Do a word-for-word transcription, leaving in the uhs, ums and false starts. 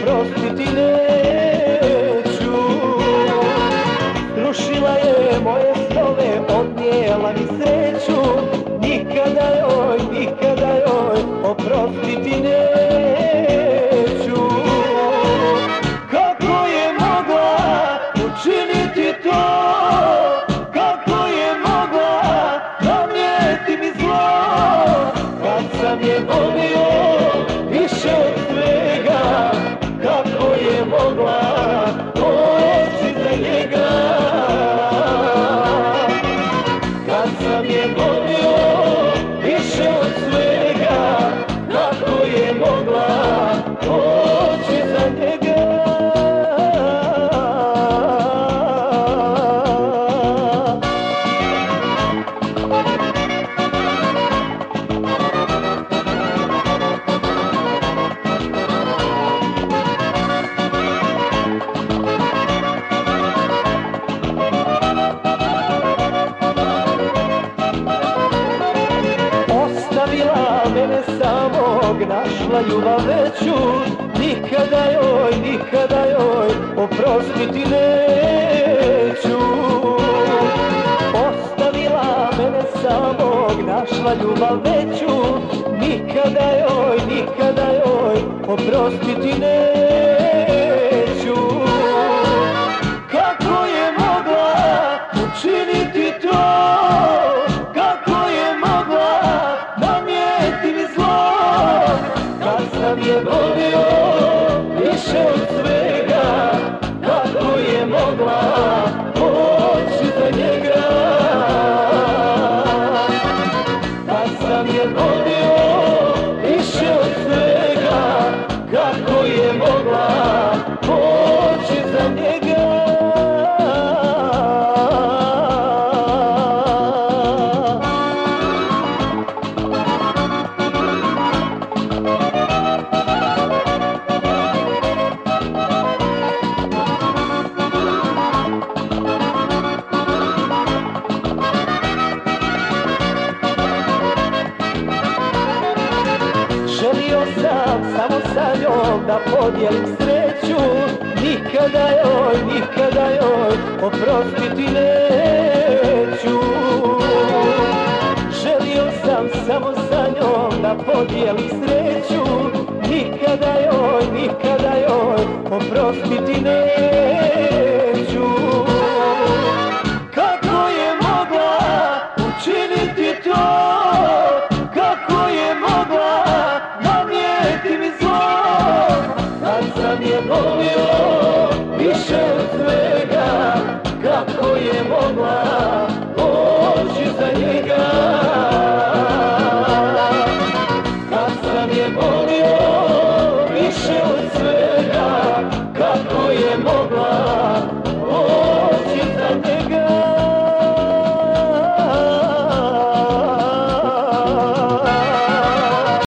oprostiti neću. Rušila je moje snove, odnijela mi sreću. Nikada joj, nikada joj oprostiti neću. Kako je mogla učiniti to? Kako je mogla nanijeti mi zlo? Kad sam je volio više od svega, kako je mogla oći za njega? Kad sam je volio više od svega, kako je mogla oći za njega? Mene samog našla ljubav veću, nikada joj, nikada joj oprostiti neću. Ostavila mene samog, našla ljubav veću, nikada joj, nikada joj oprostiti neću. Kako je mogla učiniti to? Kad je volio više od svega, kako je mogla poći za njega? Kad sam je volio više od svega, kako je mogla poći za njega? Želio sam samo sa njom da podijelim sreću, nikada joj, nikada joj oprostiti neću. Želio sam samo sa njom da podijelim sreću, nikada joj, nikada joj oprostiti neću. Kako je mogla učiniti to? Kako je mogla nanijeti mi zlo? Kad sam je volio više od svega, kako je mogla